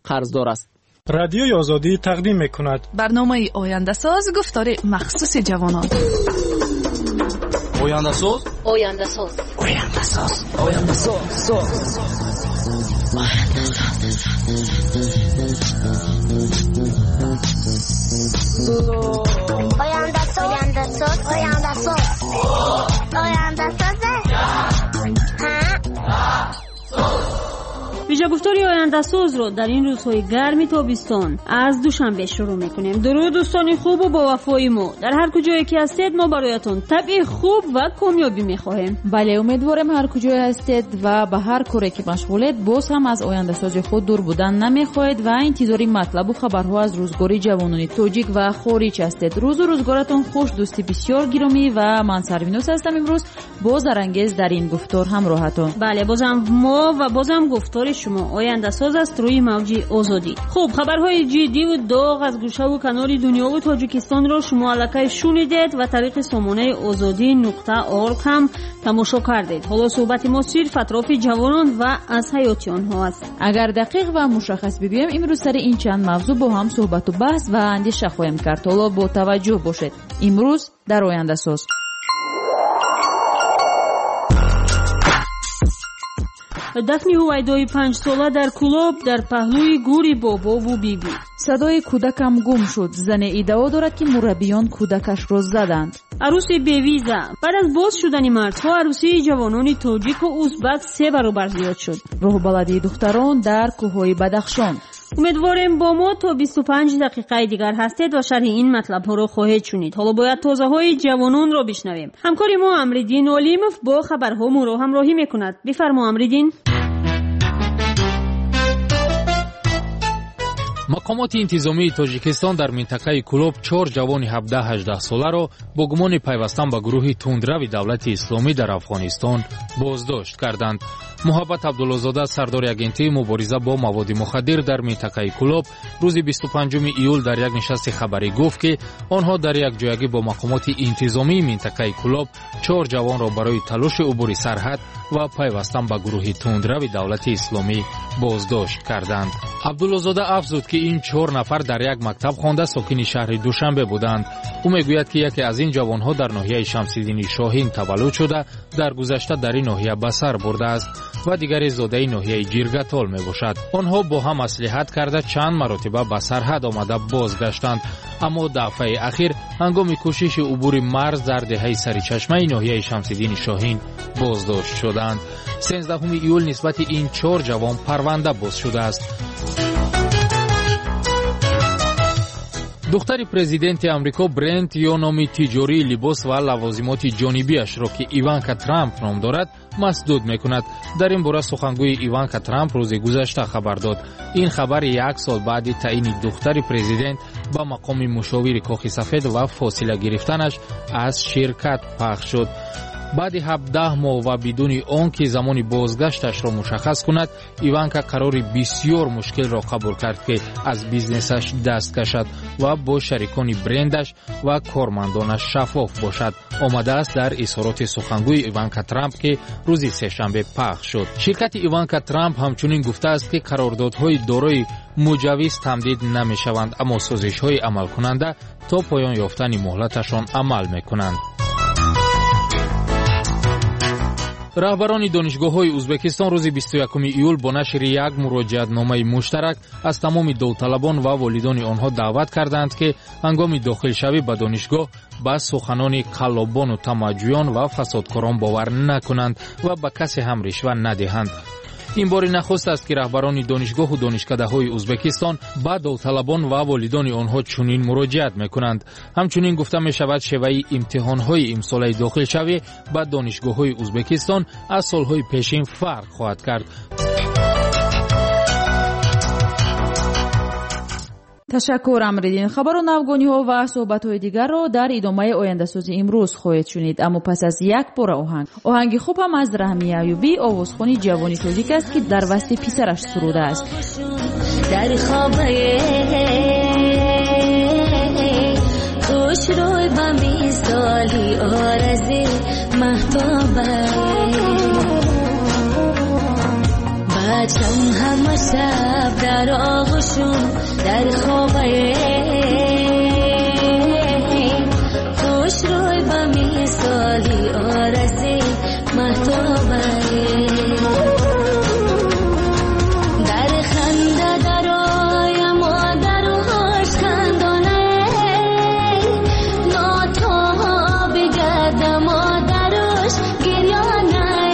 قرضدار است. رادیوی آزادی تقدیم می‌کند برنامه آینده ساز گفتار مخصوص جوانان. آینده ساز آینده ساز آینده ساز آینده ساز ویژه گفتاری آینده ساز رو در این روزهای گرم تابستان از دوشنبه شروع میکنیم. درود دوستان خوب و با وفای ما، در هر کجایی که هستید ما برایتون طبع خوب و کامیابی میخواهیم. بله، امیدوارم هر کجای هستید و به هر کاری که مشغولید باز هم از آینده ساز خود دور بودن نمیخواهید و انتظاری مطلب و خبرها از روزگاری جوانان تاجیک و خارج هستید. روز و روزگارتون خوش دوستی بسیار گرامی و من سروینوس هستم. امروز باز انگیز در این گفتار همراهتون. بله، بازم ما و بازم گفتار شما آینده ساز است روی موج آزادی. خوب، خبرهای جدی و داغ از گوشه و کنار دنیا و تاجیکستان را شما الکی شنیدید و طریق سامانه آزادی.org هم تماشا کردید. حالا صحبت ما صرف اطراف جوانان و از حیات آنها است. اگر دقیق و مشخص بگویم امروز سر این چند موضوع با هم صحبت و بحث و اندیشه خواهیم کرد. حالا با توجه باشید. امروز در آینده ساز دفنی هویدای 5 ساله در کلاب در پهلوی گوری بابا و بیبی. صدای کودکم گم شد. زن ادعا دارد که مربیان کودکش را زدند. عروس بیویزه. بعد از باز شدن مردها عروسی جوانان تاجیک و ازبک 3 برابر زیاد شد. راه بلدی دختران در کوههای بدخشان. امیدواریم با ما تا 25 دقیقه دیگر هستید و شرح این مطلب ها رو خواهید شنید. حالا باید تازه های جوانان رو بشنویم. همکاری ما امریدین علیموف با خبرها ما رو همراهی میکند. بفرما امریدین. مقامات انتظامی تاجیکستان در منطقه کلوب 4 جوان 17-18 ساله را با گمان پیوستن به گروه تندروی دولت اسلامی در افغانستان بازداشت کردند. محبت عبدالله‌زاده سردار اگنتی مبارزه با مواد مخدر در منطقه کلوب روز 25 ایول در یک نشست خبری گفت که آنها در یک جایگی با مقامات انتظامی منطقه کلوب 4 جوان را برای تلاش عبور سرحد و پیوستن به گروه تندروی دولت اسلامی بازداشت کردند. عبدالله‌زاده افزود که این 4 نفر در یک مکتب خوانده ساکن شهر دوشنبه بودند. او میگوید که یکی از این جوانها در ناحیه شمس‌الدین شاهین تولد شده در گذشته در این ناحیه به سر برده است و دیگری زاده ناحیه جیرگتال می باشد. آنها با هم مصلحت کرده چند مرتبه به سرحد آمده بازگشتند، اما دفعه اخیر هنگام کوشش عبور مرز در دهه سرچشمه ناحیه شمس‌الدین شاهین بازداشت شدند. 13 ایول نسبت این 4 جوان پرونده باز شده است. دختر پرزیدنت امریکا برنت یا نام تجاری لباس و لوازمات جانبیش را که ایوانکا ترامپ نام دارد مسدود میکند. در این باره سخنگوی ایوانکا ترامپ روز گذشته خبر داد. این خبر 1 سال بعد تعیین دختر پرزیدنت به مقام مشاور کاخ سفید و فاصله گرفتنش از شرکت پخش شد. بعد 17 ماه و بدون آنکه زمان بازگشتش را مشخص کند، ایوانکا قرار بسیار مشکل را قبول کرد که از بیزنسش دست کشد و با شریکان برندش و کارمندانش شفاف باشد. آمده است در اظهارات سخنگوی ایوانکا ترامپ که روز سه‌شنبه پخش شد. شرکت ایوانکا ترامپ همچنین گفته است که قراردادهای دارای مجوز تمدید نمی‌شوند، اما سازش‌های عمل کننده تا پایان یافتن مهلتشان عمل می‌کنند. رهبران دانشگاه‌های ازبکستان روز 21 ایول با نشر یک مراجعتنامه مشترک از تمام داوطلبان و والدان آنها دعوت کردند که هنگام داخل شوی به دانشگاه به سخنان قلابان و تمجویان و فسادکاران باور نکنند و به کسی هم رشوه ندهند. این بار نخست است که رهبران دانشگاه و دانشکده‌های ازبکستان به داوطلبان و والدان آنها چنین مراجعت می‌کنند. همچنین گفته می‌شود شیوه امتحان‌های امسال داخل شوی به دانشگاه‌های ازبکستان از سال‌های پیشین فرق خواهد کرد. تشکر امریدین. خبر و نوگانی‌ها و صحبت‌های دیگر را در ادامه آینده سازی امروز خواهید شنید، اما پس از یک بار آهنگ خوب هم از رحمی ایوبی آوازخوانی جوانی تاجیک است که در وسط پسرش سروده است. در خوابه خوش روی با میسالی آرزی محبوبه بچم همه شب در آغوشم در خوابه خوش روی با مثالی آرزی محتوبه در خنده در آی مادرش خندانه ناتا بگرد مادرش گریانه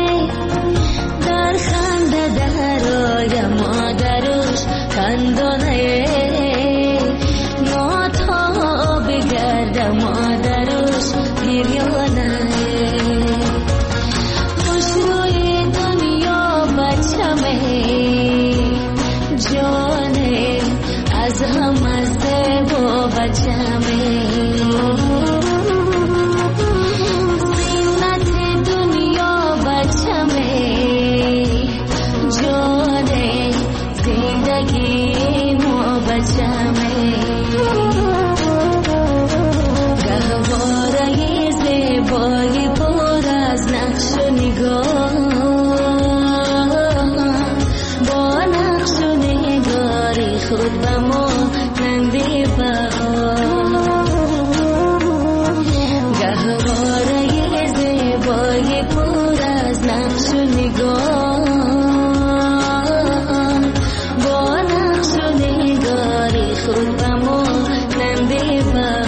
در خنده در آی مادرش خندانه ناتا بگرد مادرش گریانه خوش روی دنیا بچمه جانه از همه زیبا بچمه زینت دنیا بچمه جانه زندگی ما بچمه گهواره زیبایی پر از نقش و نگاه با نقش و نگاری خود به ما نندی گهواره زیبایی پر از نقش و نگاه با نقش و نگاری خود به ما نندی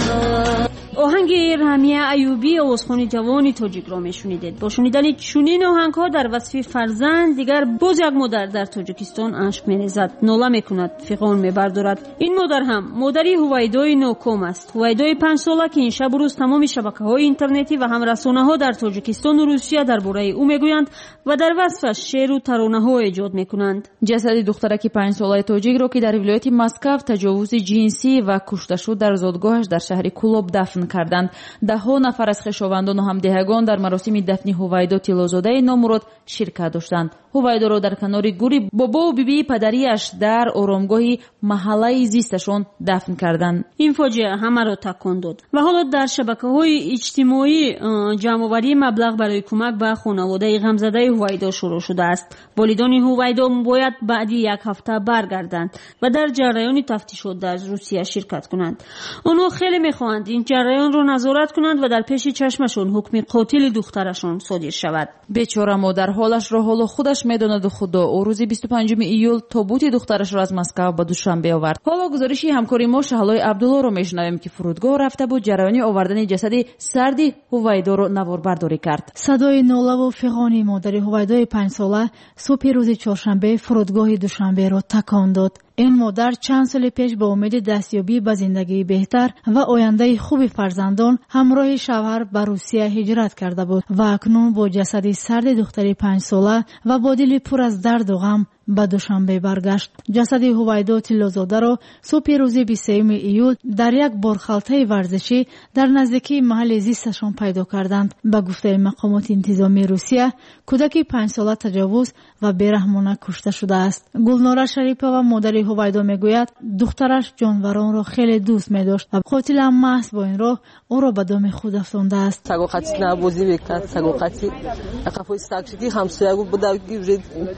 آهنگ رمیه ایوبی آوازخوان جوان تاجیک را میشنیدید. با شنیدن چنین آهنگ‌ها در وصف فرزند دیگر باز یک مادر در تاجیکستان اشک می‌ریزد، ناله می‌کند، فغان می‌بردارد. این مادر هم مادری هویدای نوکام است. هویدای 5 ساله که این شب و روز تمام شبکه‌های اینترنتی و هم رسانه‌ها در تاجیکستان و روسیه درباره او میگویند و در وصفش شعر و ترانه‌ها ایجاد می‌کنند. جسد دخترک 5 ساله تاجیک را که در ولایت مسکو تجاوز جنسی و کشته شد در زادگاهش در شهر کولوب دفن کردند. ده‌ها نفر از خویشاوندان و همدهگان در مراسم دفن هویدا تیلازاده نامراد شرکت داشتند. هویدا را در کنار گوری بابا و بیبی پدریش در آرامگاه محله زیستشان دفن کردند. این فاجعه همه را تکان داد و حالا در شبکه‌های اجتماعی جمع‌آوری مبلغ برای کمک به خانواده غمزده هویدا شروع شده است. والدان هویدا باید بعد یک هفته برگردند و در جریان تفتیشات در روسیه شرکت کنند. آنها خیلی می‌خواهند این جریان را نظارت کنند و در پیش چشمشان حکم قاتل دخترشان صادر شود. بیچاره مادر حالش را حال خودش میداند و خدا او روز 25 ایول تابوت دخترش را از مسکو به دوشنبه آورد. حالا گزارشی همکاری ما شهلای عبدالله را میشنویم که فرودگاه رفته بود جریان آوردن جسد سرد هویدا را نواربرداری کرد. صدای ناله و فغان مادر هویدای 5 ساله صبح روز چهارشنبه فرودگاه دوشنبه را تکان داد. این مادر چند سال پیش با امید دستیابی به زندگی بهتر و آینده خوب فرزندان همراه شوهر به روسیه هجرت کرده بود و اکنون با جسد سرد دختری 5 ساله و با دل پر از درد و غم به دوشنبه برگشت. جسد هویدا تیلازاده را صبح روز 23 ایول در یک بارخالطه ورزشی در نزدیکی محل زیستشان پیدا کردند. به گفته مقامات انتظامی روسیه کودک 5 ساله تجاوز و بیرحمانه کشته شده است. گلناره شریپова مادر هویدا میگوید دخترش جانوران را خیلی دوست می‌داشت و قاتل هم محض با این راه او را به دام خود افکنده است. سگوقتی نبازی میکرد، سگوقتی قفای سگشتی همسایه‌گو بوده گیرید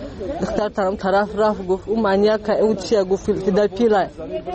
دختر طرف رفت گفت اون منیاک او چیه گفت در پیله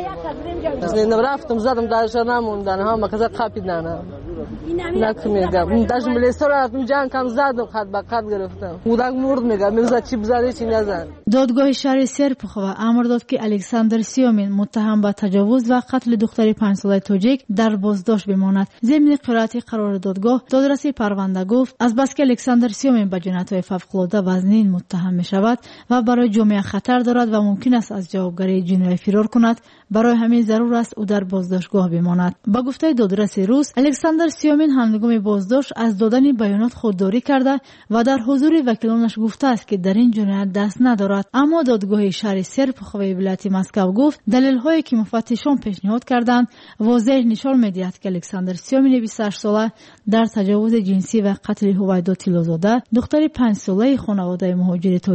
رفتم زدم درش نموندن ها مکزا قاپیدن نک میگم داش ملیسا رفتم جان کم زدم خط به خط گرفتم کودک مرد میگم میگه چی بزنی چی نزن. دادگاه شهر سرپخوا امر داد که الکساندر سیومین متهم به تجاوز و قتل دختر 5 ساله تاجیک در بازداشت بماند. ضمن قرائت قرار دادگاه دادرس پرونده گفت از بس که الکساندر سیومین به جنایت‌های فوق‌العاده وزنین متهم می‌شود و برای جامعه خطر دارد و ممکن است از جوابگری جنایی فرار کند، برای همین ضرور است او در بازداشتگاه بماند. با گفته دادرس روس الکساندر سیومین هنگام بازداشت از دادن بیانات خودداری کرده و در حضور وکیلانش گفته است که در این جنایت دست ندارد. اما دادگاه شهر سرپخوی ولایت مسکو گفت دلیل‌هایی که مفتشان پیشنهاد کردند واضح نشان می‌دهد که الکساندر سیومین 28 ساله در تجاوز جنسی و قتل هویدا تیلازاده دختر 5 ساله خانواده مهاجر تاجیک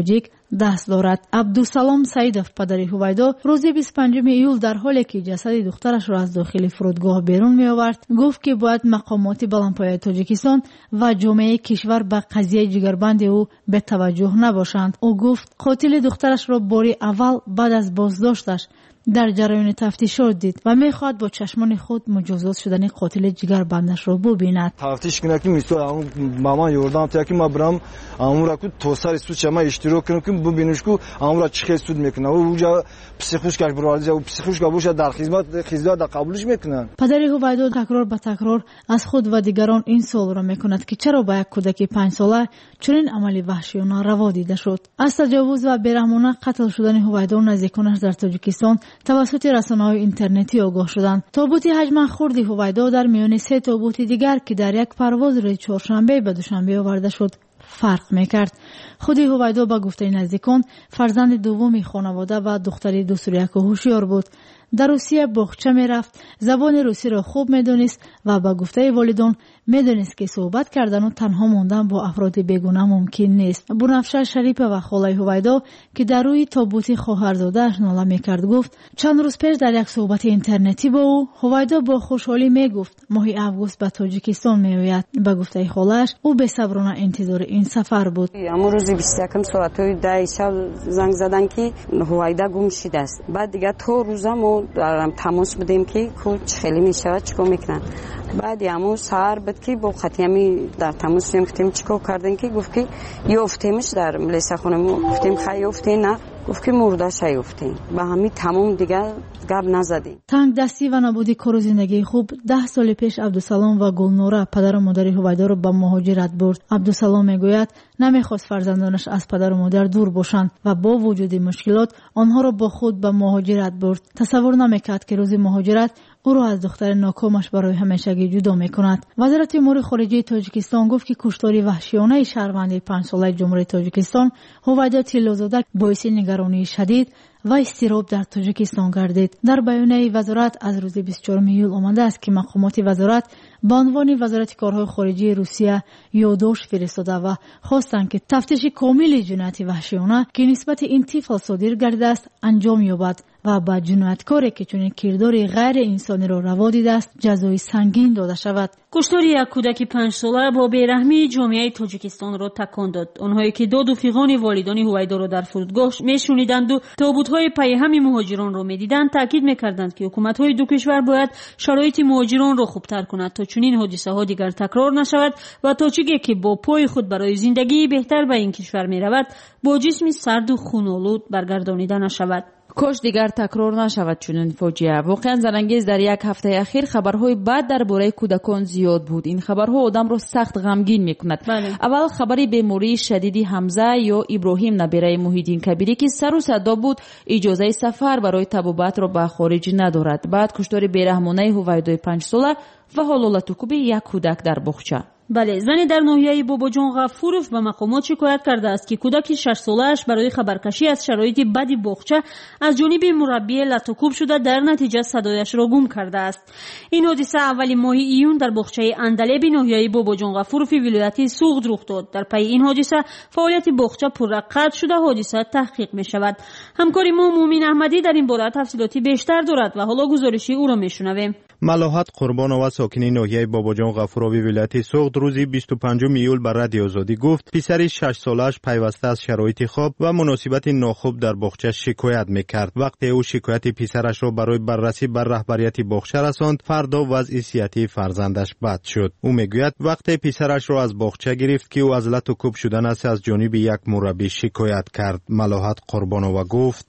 دست دارد. عبدالسلام سعیدов پدر هویدا روز 25 ایول در حالی که جسد دخترش را از داخل فرودگاه بیرون می آورد گفت که باید مقامات بلندپایه تاجیکستان و جامعه کشور به قضیه جگربند او به توجه نباشند. او گفت قاتل دخترش را باری اول بعد از بازداشتش در جریان تفتیشات دید و میخواد با چشمان خود مجازات شدن قاتل جگربندش را ببیند. تفتیش کنه که میسو مامان یوردام تا که ما برام امورا کو توسر سود چما اشتراک کنم که ببینش کو امورا چه سود میکنه و اونجا پسیخوشکش برواز و پسیخوشکا باشه در خدمت قبولش میکنن. پدر هویدا تکرار به تکرار از خود و دیگران این سوال را میکند که چرا با یک کودک 5 ساله چنین عملی وحشیانه روا دیده شد. از تجاوز و بیرحمانه قتل شدن هویدا و نزدیکانش در تاجیکستان توسط رسانه‌های اینترنتی آگاه شدند. تابوت حجم خرد هویدا در میان 3 تابوت دیگر که در یک پرواز روز چهارشنبه به دوشنبه آورده شد فرق میکرد. خود هویدا با گفته نزدیکان فرزند دومی خانواده و دختری 2 ساله‌ای هوشیار بود. در روسیه باغچه میرفت، زبان روسی را خوب میدونست و با گفته والدان میدونست که صحبت کردن و تنها موندن با افراد بیگانه ممکن نیست. بنفشه شریفه و خاله هویدا که در روی تابوت خواهرزاده‌اش ناله میکرد گفت چند روز پیش در یک صحبت اینترنتی با او هویدا با خوشحالی میگفت ماه اوگوست به تاجیکستان میآید. به گفته خاله‌اش او بی‌صبرانه انتظار این سفر بود. اما روز 21 ساعت 10 شب زنگ زدن که هویدا گم شده است. بعد دیگه تو روزا دارم تماس بدیم که کوچ خیلی میشود چیکار میکنن. بعد همون سهر بود که با خطیمی در تماس بودیم گفتیم چیکار کردین که گفت که یافتیمش در ملیسا خونه گفتیم خیلی یافتی نه گفت که مرده‌اش یافتیم با همین تمام دیگه گپ نزدیم. تنگ دستی و نابودی کار و زندگی خوب 10 سال پیش عبدالسلام و گلنوره پدر و مادر هویدا را به مهاجرت برد. عبدالسلام میگوید نمیخواست فرزندانش از پدر و مادر دور باشند و با وجود مشکلات آنها را با خود به مهاجرت برد. تصور نمیکرد که روز مهاجرت او را از دختر ناکامش برای همیشگی جدا میکند. وزارت امور خارجه تاجیکستان گفت که کشتاری وحشیانه شهروند 5 ساله جمهوری تاجیکستان هویدا تیلوزاده باعث نگرانی شدید و اضطراب در تاجیکستان گردید. در بیانیه وزارت از روز 24 ایول آمده است که مقامات وزارت به عنوان وزارت کارهای خارجه روسیه یادداشت فرستاده و خواستند که تفتیش کامل جنایت وحشیانه که نسبت این طفل صادر گردیده است انجام یابد و با جنایتکاری که چنین کردار غیر انسانی را روا دیده است جزای سنگین داده شود. کشتاری یک کودک 5 ساله با بیرحمی جامعه تاجیکستان را تکان داد. آنهایی که داد و فیغان والدان هویدا را در فرودگاه میشنیدند و تابوت‌های پیهم مهاجران را میدیدند تاکید میکردند که حکومت‌های دو کشور باید شرایط مهاجران را خوبتر کند تا چنین حادثه‌ها دیگر تکرار نشود و تا چیزی که با پای خود برای زندگی بهتر به این کشور میرود با جسم سرد و خون‌آلود برگردانیده نشود. کاش دیگر تکرار نشود چنین فاجعه. واقعا زنانگیز در یک هفته اخیر خبرهای بد درباره کودکان زیاد بود. این خبرها آدم را سخت غمگین میکند. اول خبری بیماری شدیدی حمزه یا ابراهیم نبیره محیدین کبیری که سر و صدا بود اجازه سفر برای طبابت را به خارج ندارد. بعد کشتار بیرحمانه هویدای 5 ساله و حلالتوکوب یک کودک در باغچه. بله، زنی در ناحیه باباجان غفورов به مقامات شکایت کرده است که کودک 6 ساله‌اش برای خبرکشی از شرایط بد باغچه از جانب مربی لطوکوب شده در نتیجه صدایش را گم کرده است. این حادثه اول ماه ایون در باغچه اندلب ناحیه باباجان غفورov ولایت سوغد رخ داد. در پی این حادثه فعالیت باغچه پرقطع شده حادثه تحقیق می شود. همکار ما مومین احمدی در این باره تفصیلاتی بیشتر دارد و حالا گزارشی او را میشنویم. ملاحت قربانова ساکنی ناحیه باباجان غفوراوی ولایت سوغد روزی 25 ایول بر رادیو آزادی گفت پسری 6 سالش پیوسته از شرایط خواب و مناسبت ناخوب در باغچه شکایت میکرد. وقتی او شکایت پسرش را برای بررسی بر رهبریت باغچه رساند فردا وضع صحتی فرزندش بد شد. او میگوید وقتی پسرش را از باغچه گرفت که او از لطوکوب شدن است از جانب یک مربی شکایت کرد. ملاحت قربانова گفت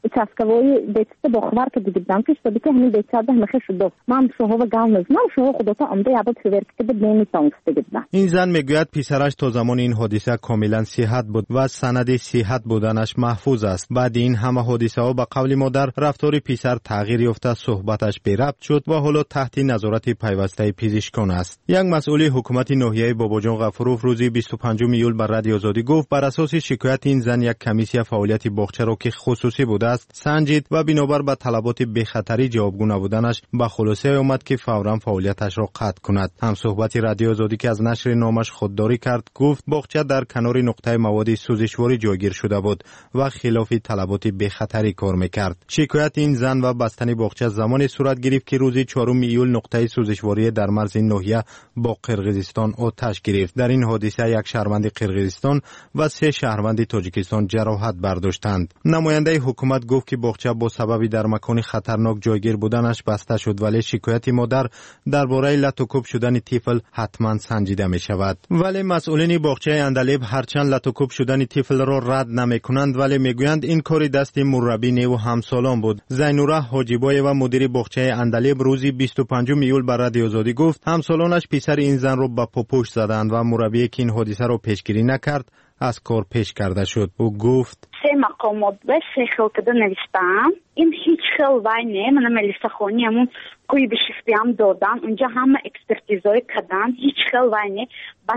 این زن میگوید پسرش تا زمان این حادثه کاملا صحت بود و سند صحت بودنش محفوظ است. بعد این همه حادثه ها به قول مادر رفتار پسر تغییر یافته، صحبتش بی ربط شد و حالا تحت نظارت پیوسته پزشکان است. یک مسئول حکومت ناحیه باباجان غفوراو روزی 25 ایول بر رادیو آزادی گفت بر اساس شکایت این زن یک کمیسیه فعالیت باغچه را که خصوصی بوده است سنجید و بنابر به طلبات بی خطری جوابگو نبودنش به خلاصه آمد که فوراً فعالیتش را قطع کند. هم صحبت رادیو آزادی که از نشر نشر نامش خودداری کرد. گفت باغچه در کنار نقطه مواد سوزشواری جایگیر شده بود و خلاف طلبات بخطری کار میکرد. شکایت این زن و بستن باغچه زمانی صورت گرفت که روز 4 ایول نقطه سوزشواری در مرز ناحیه با قرقیزستان آتش گرفت. در این حادثه یک شهروند قرقیزستان و 3 شهروند تاجیکستان جراحت برداشتند. نماینده حکومت گفت که باغچه با سبب در مکان خطرناک جایگیر بودنش بسته شد، ولی شکایت مادر درباره لطوکوب شدن طفل حتما سنجیده می شود. ولی مسئولین باغچه اندلیب هرچند لطوکوب شدن طفل را رد نمی کنند، ولی میگویند این کار دست مربی نیو همسالان بود. زینوره حاجیبای و مدیر باغچه اندلیب روزی 25 ایول بر رادیو آزادی گفت همسالانش پسر این زن را به پاپوش زدند و مربی که این حادثه را پیشگیری نکرد از کار پیش کرده شد. او گفت 3 مقامات به 3 خلقده نوشتم. این هیچ خل وای نه. من ملیسا خونی همون کوی بشیفتی هم دادن. اونجا همه اکسپرتیزای کردن. هیچ خل وای نه.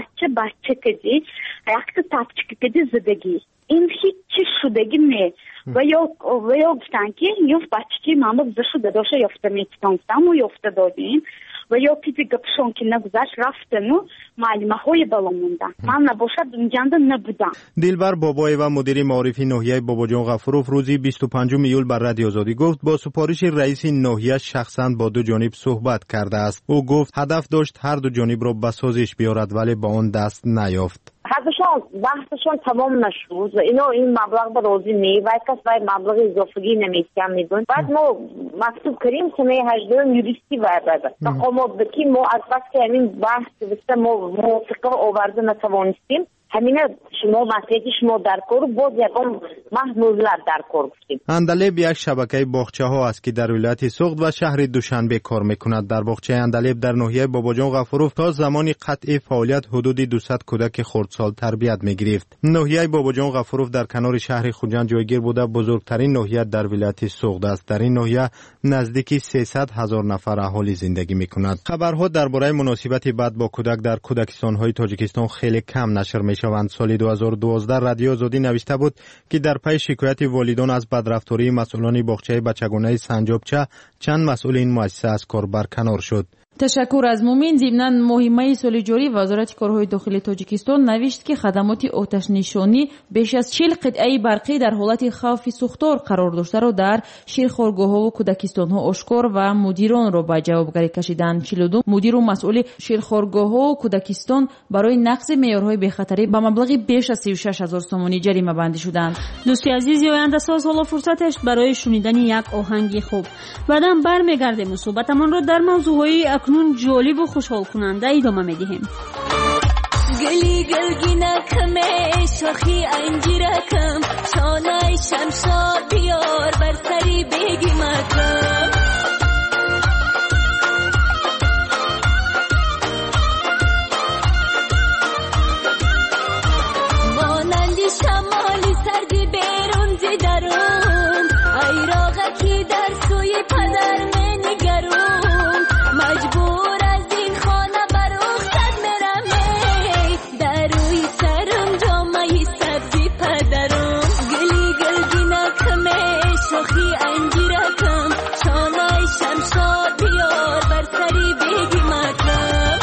بچه کدی یک تاپچه کدی زدگی. این هیچ شدگی نه. و یا گفتن که یوف بچه که ماما بزرشو داداشه یافته میتونستم و یافته دادیم و یا پیزی گپشون که نگذشت رفتن و معلومه های بالا موندن. من نباشد اونجانده نبودم. دلبر بابای و مدیر معارفی ناحیه باباجان غفوروف روزی 25 ایول بر رادیو آزادی گفت با سفارش رئیس ناحیه شخصا با 2 جانب صحبت کرده است. او گفت هدف داشت هر 2 جانب را به سازش بیارد ولی با آن دست نیافت. بحثشون تمام نشد و این مبلغ به روزی نیوید کس باید مبلغ اضافگی نمیتیم میدون. بعد ما مکتوب کریم سنه 18 یوریستی باید تقامات بکیم. ما از بس که همین بحث بسته ما موافقه آورده نتوانستیم. همینه شما مسئله شما در کار باز یکم محمولت در کار گفتیم. اندلیب یک شبکه باغچه ها است که در ولایت سوخت و شهر دوشنبه کار میکند. در باغچه اندلیب در ناحیه باباجان غفوروف تا زمانی قطع فعالیت حدود 200 کودک خردسال تربیت میگرفت. ناحیه باباجان غفوروف در کنار شهر خوجند جایگیر بوده بزرگترین ناحیه در ولایت سوخت است. در این ناحیه نزدیک 300,000 نفر اهالی زندگی میکند. خبرها درباره مناسبت بد با کودک در کودکستان‌های تاجیکستان خیلی کم نشر میشوند. سال 2012 رادیو آزادی نوشته بود که در پی شکایت والدان از بدرفتاری مسئولان باغچه بچگانه سنجابچه چند مسئول این مؤسسه از کار برکنار شد. تشکر از مومین. ضمناً ماه سال جاری وزارت کارهای داخلی تاجیکستان نوشت که خدمات آتش نشانی بیش از 40 قطعه برقی در حالت خوف سوختار قرار داشته را در شیرخوارگاه‌ها و کودکستان‌ها آشکار و مدیران را به جوابگری کشیدند. 42 مدیر و مسئول شیرخوارگاه‌ها و کودکستان برای نقض معیارهای بخطری به مبلغ بیش از 36,000 سومانی جریمه بندی شدند. دوستی عزیز آینده ساز حالا فرصتش برای شنیدن یک آهنگ خوب. بعداً برمیگردیم و صحبتمان را در موضوعهای اکنون جالب و خوشحال کننده ادامه میدهیم. گلی گلگینه کمه شاخی انجیره کم شانای شمشاد بیار بر سری بگی مکم مانندی شمالی سردی بیرون زی درون ایراغه کی در سوی پدر منگرون مجبور از این خانه بروختد مرمه در روی سرم جامعی سبزی پدرم گلی گلگی نکمه شاخی انجیره کم شانای شمشاد بیار بر سری بگی مکم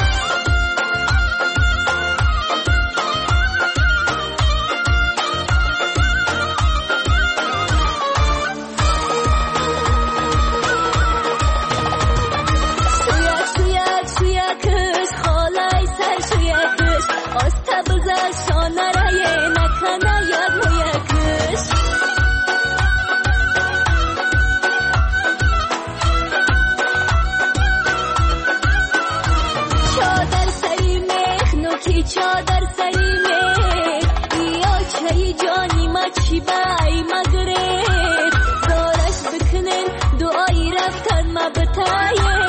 چادر سریمه بیا چای جانی ما چی بای مگرب زارش بکنن دعایی رفتن ما بتایه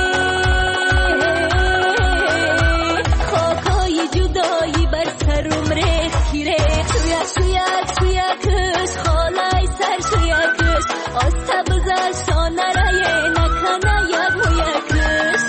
خاکای جدایی بر سرم ریخ کیره شویا کش خالای سر شویا کش آستا بزر شانه رایه نکنه یک مویا کش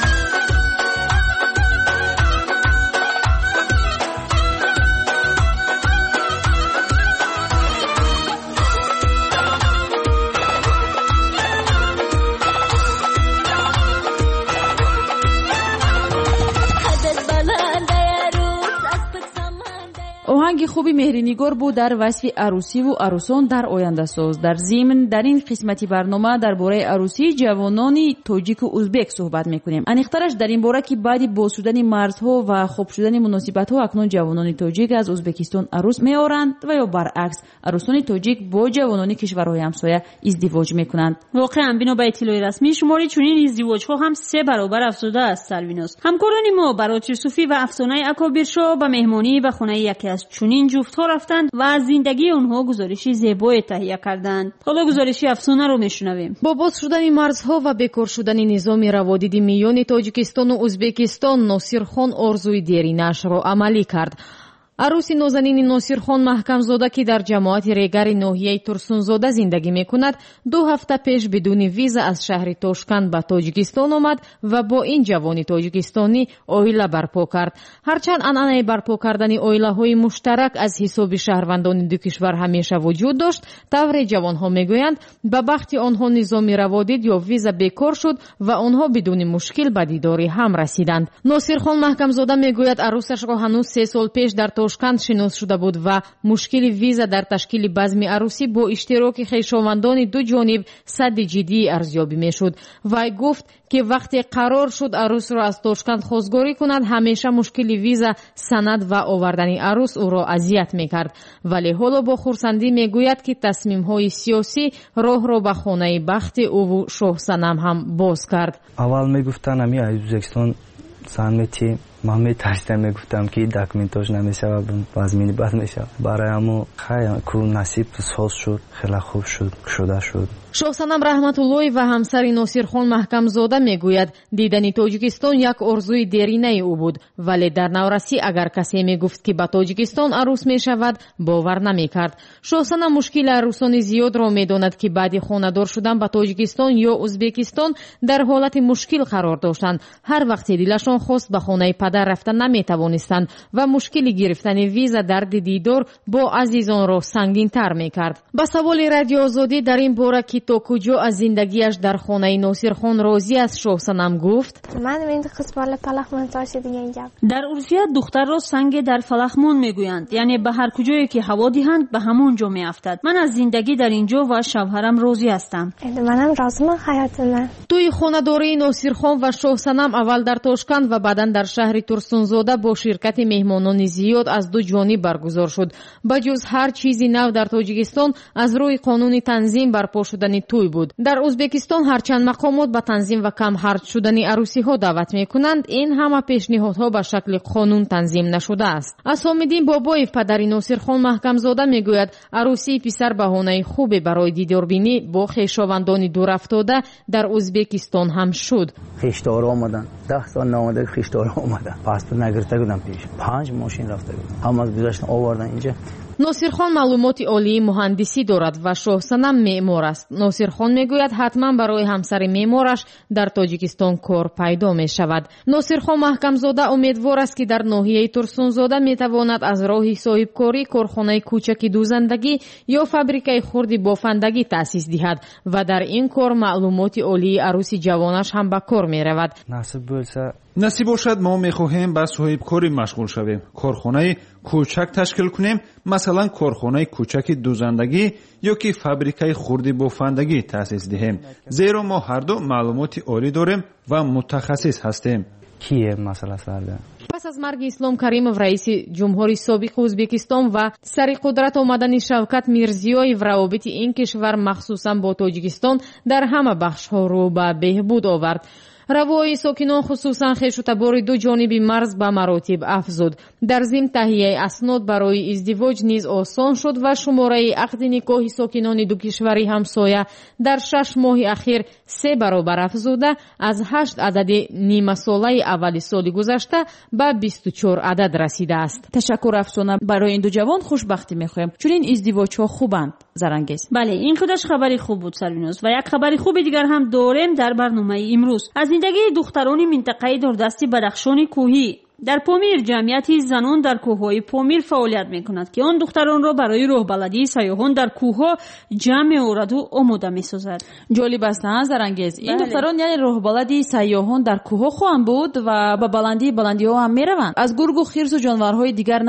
آهنگ خوبی مهرینگار بود در وصف عروسی و عروسان در آینده ساز. در ضمن در این قسمتی برنامه درباره عروسی جوانانی تاجیک و ازبک صحبت میکنیم. انیخترش در این باره که بعد باز شدن مرزها و خوب شدن مناسبت ها اکنون جوانان تاجیک از ازبکستان عروس میآورند و یا برعکس عروسان تاجیک با جوانان کشورهای همسایه ازدواج میکنند. واقعا بنا به اطلاع رسمی شماری چنین ازدواج‌ها هم 3 برابر افزوده است. سرویناس همکاران ما برات یوسفی و افسانه اکابرشو به مهمانی و خانه یکی از چنین جفت‌ها رفتند و از زندگی آنها گزارشی زیبایی تهیه کردند. حالا گزارشی افسانه رو میشنویم. با باز شدن مرزها و بکار شدن نظام روادید میان تاجیکستان و ازبکستان، ناصرخان آرزوی دیرینش را عملی کرد. عروسی نازنین ناصرخان محکمزاده که در جماعت ریگر ناحیه ترسونزاده زندگی میکند 2 هفته پیش بدون ویزا از شهر تاشکند به تاجیکستان آمد و با این جوانی تاجیکستانی عائله برپا کرد. هرچند عنعنه برپا کردن عائله‌های مشترک از حساب شهروندان دو کشور همیشه وجود داشت، طور جوانها میگویند به بخت آنها نظام روادید یا ویزا بیکار شد و آنها بدون مشکل به دیداری هم رسیدند. ناصرخان محکمزاده میگوید عروسش را هنوز 3 سال پیش در تاشکند شناس شده بود و مشکل ویزا در تشکیل بزم عروسی با اشتراک خویشاوندان دو جانب سد جدی ارزیابی میشد. وی گفت که وقتی قرار شد عروس را از تاشکند خواستگاری کند همیشه مشکل ویزا، سند و آوردن عروس او را اذیت میکرد، ولی حالا با خرسندی میگوید که تصمیم های سیاسی راه را به خانه بخت او و شاه صنم هم باز کرد. اول میگفتن همی ازبکستان سنتی من میترسیدم، میگفتم که داکومنتاش نمیشه و بازمینی بد میشه. برای همو خیلی کو نصیب ساز شد، خیلی خوب شده شد. شاه صنم رحمت الله و همسر ناصرخان محکمزاده میگوید دیدن تاجیکستان یک آرزوی دیرینه او بود، ولی در نورسی اگر کسی میگفت که به تاجیکستان عروس میشود باور نمیکرد. شاه صنم مشکل عروسان زیاد را میداند که بعد خانه‌دار شدن به تاجیکستان یا ازبکستان در حالت مشکل قرار داشتند. هر وقت دلشان خواست به خانه پدر رفتن نمیتوانستند و مشکل گرفتن ویزا درد دیدار با عزیزان را سنگین تر میکرد. به سوال رادیو آزادی در این باره که تا کجا از زندگیش در خانه ناصرخان راضی است، شاه صنم گفت من این قسمت فلخمون تاشه دیگه اینجا در عرفیت دختر را سنگ در فلخمون میگویند، یعنی به هر کجایی که هوا دهند به همون جا میافتد. من از زندگی در اینجا و شوهرم راضی هستم. منم راضیم حیاتم. توی خانه داری ناصرخان و شاه صنم اول در تاشکند و بعدا در شهر ترسونزاده با شرکت مهمانان زیاد از دو جانب برگزار شد. بجز هر چیزی نو در تاجیکستان از روی قانون تنظیم برپا شدن توی بود. در ازبکستان هرچند مقامات به تنظیم و کم خرج شدن عروسی ها دعوت میکنند، این همه پیشنهادها به شکل قانون تنظیم نشده است. اسامالدین بابایف پدر ناصرخان محکمزاده میگوید عروسی پسر بهانه خوبی برای دیداربینی با خویشاوندان دور افتاده در ازبکستان هم شد. خویشدار آمدن 10 سال نامده خویشدار آمدن پاسپورت نگرفته بودم پیش 5 ماشین رفته بودم هم از گذشتن آوردن اینجا. ناصرخان معلومات عالی مهندسی دارد و شاه صنم معمار است. ناصرخان میگوید حتما برای همسر معمارش در تاجیکستان کار پیدا می شود. ناصرخان محکمزاده امیدوار است که در ناحیه ترسونزاده می تواند از راه صاحبکاری کارخانه کوچک دوزندگی یا فابریکه خرد بافندگی تأسیس دهد و در این کار معلومات عالی عروس جوانش هم به کار می رود. نصیب باشد ما میخواهیم به صاحبکاری مشغول شویم، کارخانه کوچک تشکیل کنیم، مثلا کارخانه کوچک دوزندگی یا که فابریکه خرد بافندگی تأسیس دهیم، زیرا ما هر دو معلومات عالی داریم و متخصص هستیم. کیه مسئله سرده؟ پس از مرگ اسلام کریمов رئیس جمهوری سابق ازبکستان و سر قدرت آمدن شوکت میرزیویف روابط این کشور مخصوصا با تاجیکستان در همه بخش‌ها رو به بهبود آورد. روای ساکنان خصوصا خویشتبار دو جانب مرز به مراتب افزود. در ضمن تهیه اسناد برای ازدواج نیز آسان شد و شماره عقد نکاح ساکنان دو کشوری همسایه در 6 ماه اخیر 3 برابر افزوده از 8 عدد نیمه ساله اول سال گذشته به 24 عدد رسیده است. تشکر افسانه. برای این دو جوان خوشبختی میخوایم چون این ازدواج‌ها خوبند. زرنگیز. بله این خودش خبری خوب بود سریناز و یک خبری خوب دیگر هم داریم در برنامه امروز. از زندگی دختران منطقه دوردست بدخشان کوهی در پامیر جمعیتی زنان در کوههای پامیر فعالیت میکند که آن دختران را برای راهبردی سیاحان در کوهها جمع آورد و آماده میسازد. جالب است زرانگیز. این دختران یعنی راهبردی سیاحان در کوهها خواهند بود و به بلندی‌ها هم میروند. از گرگ و خرس و جانورهای دیگر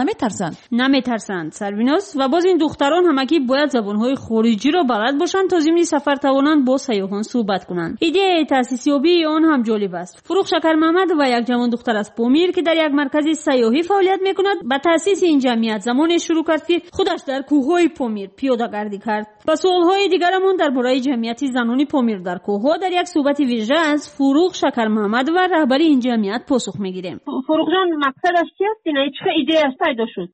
نمیترسند سربیناس. و باز این دختران همگی باید زبانهای خارجی را بلد باشند تا ضمن سفر توانند با سیاحان صحبت کنند. ایده تأسیس یابی آن هم جالب است. فروغ شکر محمد و یک جوان دختر از پامیر که در یک مرکز سیاحی فعالیت میکند به تأسیس این جمعیت زمان شروع کرد که خودش در کوههای پامیر پیاده‌گردی کرد. و سوالهای دیگرمان درباره جمعیت زنان پامیر در کوهها در یک صحبت ویژه از فروغ شکر محمد و رهبر این جمعیت پاسخ میگیریم. فروغ جان، مقصدش چی است؟ این چه ایده است پیدا شد؟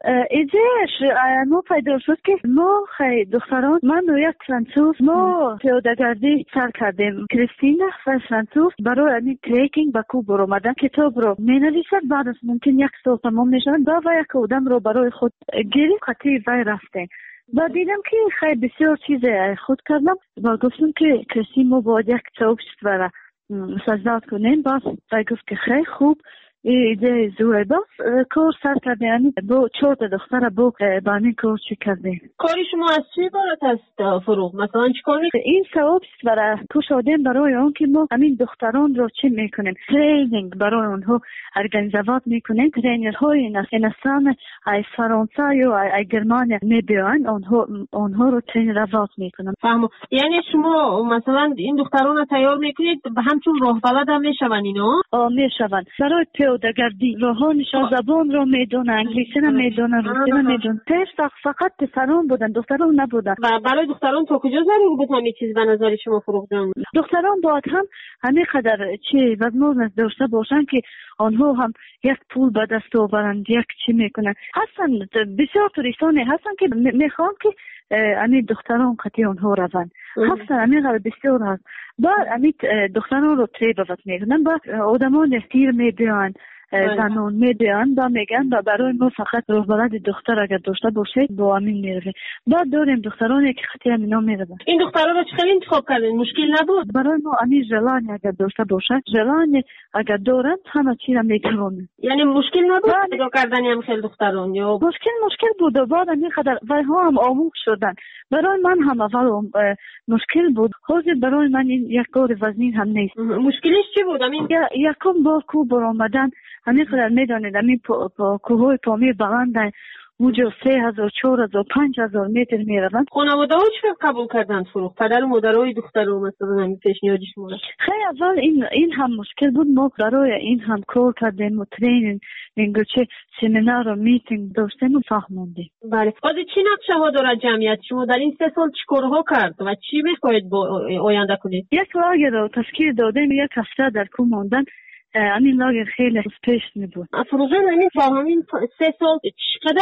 ایدهش ما پیدا شد که ما دختران، من و یک فرانسوز، ما پیاده‌گردی سر کردیم. کریستینا و فرانسوز برای این تریکینگ به کوه برآمدن کتاب رو مینویسد. بعد از ممکن یک سال تمام میشن و یک آدم رو برای خود گیری خطی وی رفتیم و دیدم که خیلی بسیار چیز خود کردم و گفتم که کسی ما باید یک چوبشت برای سجدات کنیم. باز وی گفت که خیلی خوب ایده زوره. باز کار سر کرده، یعنی با 4 دختر با بانی کار چی کرده. کاری شما از چی بارت است فروغ؟ مثلا چی کاری؟ این ثواب است برای کوش آدم برای اون که ما همین دختران رو چی میکنیم؟ ترینینگ برای اونها ارگانیزوات میکنیم. ترینرهای انستان ای فرانسه یا ای گرمانیا میبیان اونها رو ترینروات میکنم. فهمو. یعنی شما مثلا این دختران رو تیار میکنید همچون راهبلد هم میشون اینا؟ میشون. برای پیاده‌گردی راهانشان زبان رو میدونن، انگلیسی رو میدونن، روسی رو میدونن. پیش فقط پسران بودن، دختران نبودن. و برای دختران تا کجا ضرور بود همین چیز به نظر شما فروغ جان؟ دختران باید هم همین قدر چی وزن داشته باشن که آنها هم یک پول به دست آورند، یک چی میکنن. هستن بسیار توریستانی هستن که میخوان که همین دختران قطعی آنها روند. هستن همین قدر بسیار هست. بعد همین دختران رو تریبوت میکنن. بعد آدمان تیر میبیان، زنان میبیان و میگن و برای ما فقط راهبرد دختر اگر داشته باشید با همین میروه. بعد داریم دخترانی که خطی همینا میروند. این دخترها رو چه خیلی انتخاب کردین؟ مشکل نبود؟ برای ما همین ژلانی اگر داشته باشد، ژلانی اگر دارند همه چی را میتونن. یعنی مشکل نبود پیدا کردن هم خیلی دختران؟ یا مشکل بود و بعد همین قدر ویها هم آموخ شدن. برای من هم اول مشکل بود. حاضر برای من این یک کار وزنین هم نیست. مشکلش چی بود؟ یکم با کوه برآمدن. همین قدر میدانید همین کوههای پامیر بلند اونجا 3000 4000 5000 متر میروند. خانواده ها چی قبول کردند فروغ؟ پدر و مادرای دختر رو مثلا همین پیشنهادش بود؟ خیلی اول این هم مشکل بود. ما برای این هم کار کردیم و ترینینگ چه سمینار و میتینگ داشتیم و فهموندیم. بله. باز چی نقشه ها داره جمعیت شما در این 3 سال چی کارها کرد و چی میخواهید با آینده کنید؟ یک لاگر رو تشکیل دادیم، یک هفته در کوه ماندن. همین لاگر خیلی پیش می بود. فروغ جان، همین 3 سال چقدر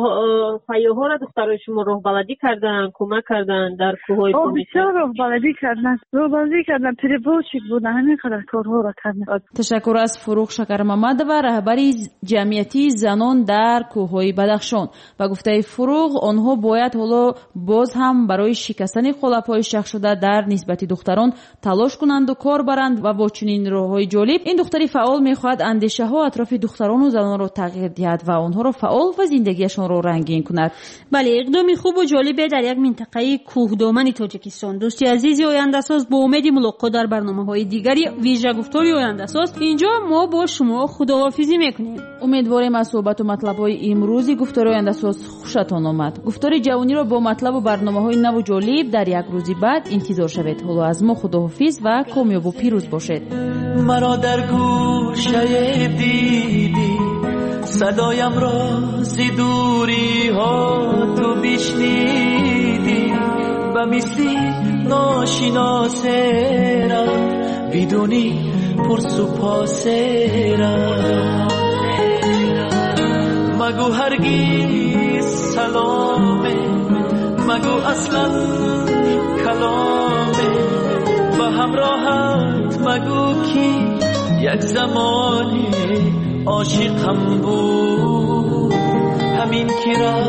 سیاح‌ها را دخترای شما راهبردی کردن، کمک کردن در کوههای پامیر؟ بسیار راهبردی کردن پریبوشیک بودن، همین قدر کارها را کردن. تشکر از فروغ شکر محمد و رهبری جمعیتی زنان در کوههای بدخشان. و گفته فروغ آنها باید حالا باز هم برای شکستن خلاف‌های شخ شده در نسبت دختران تلاش کنند و کار برند و با چنین راههای جالب این دختری فعال میخواهد اندیشه ها اطراف دختران و زنان را تغییر دهد و آنها را فعال و زندگیشان را رنگین کند. بله، اقدامی خوب و جالبه در یک منطقه کوهدامن تاجیکستان. دوستی عزیزی آینده ساز، با امید ملاقات در برنامه‌های دیگری ویژه گفتاری آینده ساز اینجا ما با شما خداحافظی میکنیم. امیدواریم از صحبت و مطلب‌های امروزی گفتاری آینده ساز خوشتان آمد. گفتاری جوانی را با مطلب و برنامه‌های نو و جالب در یک روزی بعد انتظار شوید. حالا از ما خداحافظ و کامیاب و پیروز باشید. مرا در گوشه دیدی، صدایم را زی دوری ها تو بشنیدی و مثلی ناشناسه را بدونی پرس و پاسه را مگو هرگز سلامه، مگو اصلا کلامه، با همراهت مگو کی یک زمانی عاشقم بود، همین که را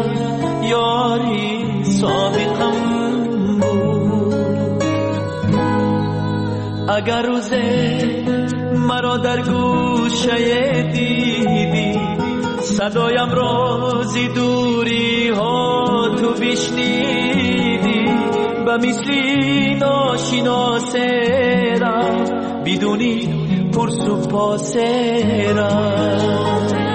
یاری سابقم بود. اگر روز مرا در گوشه دیدی صدایم را زی دوری ها تو بشنیدی و مثلی ناشناسه را بدونی پرس و پاسه را